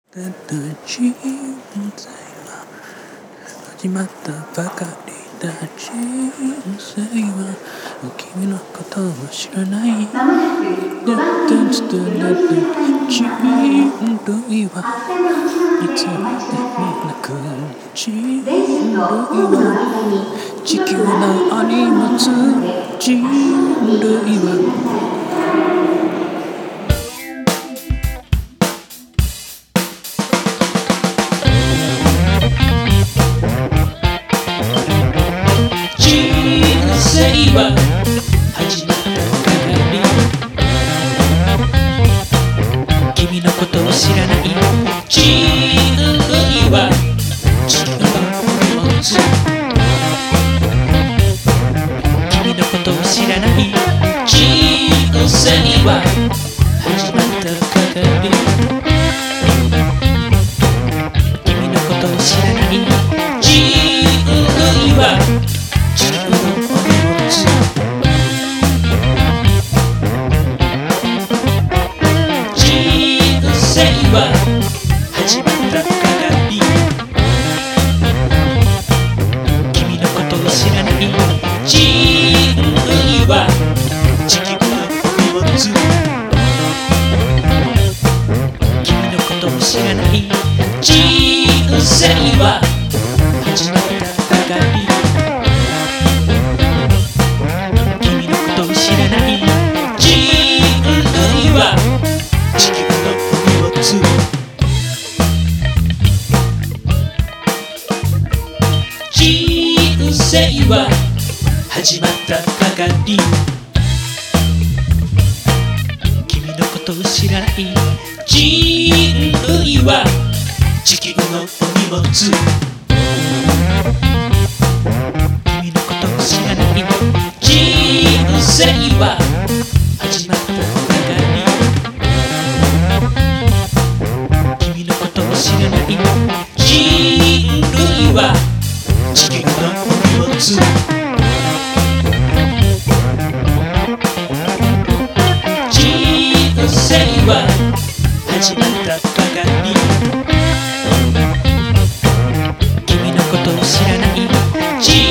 ただ人生は始まったばかりだ。人生は君のことを知らない。 まもなく5番線に停留する人類は発車の内側でいつお待ちください。 なく人電車類とホームのは間に地球の荷物。人類は人生は始まったばかり。君のことを知らない人類は地球の荷物。君のことを知らない人生は始まったばかり。君のことを知らない人類は地球の荷物。人生は始まったばかり。君のことを知らない人類は地球の荷物。君のことを知らない人生は始まったばかり。君のことを知らない人類は地球の荷物。人生は始まったばかり。君のことを知らない人類は地球の荷物。君のことを知らない人生は始まったばかり。君のことを知らない人類は地球の荷物。人生は始まったばかり。君のことを知らない人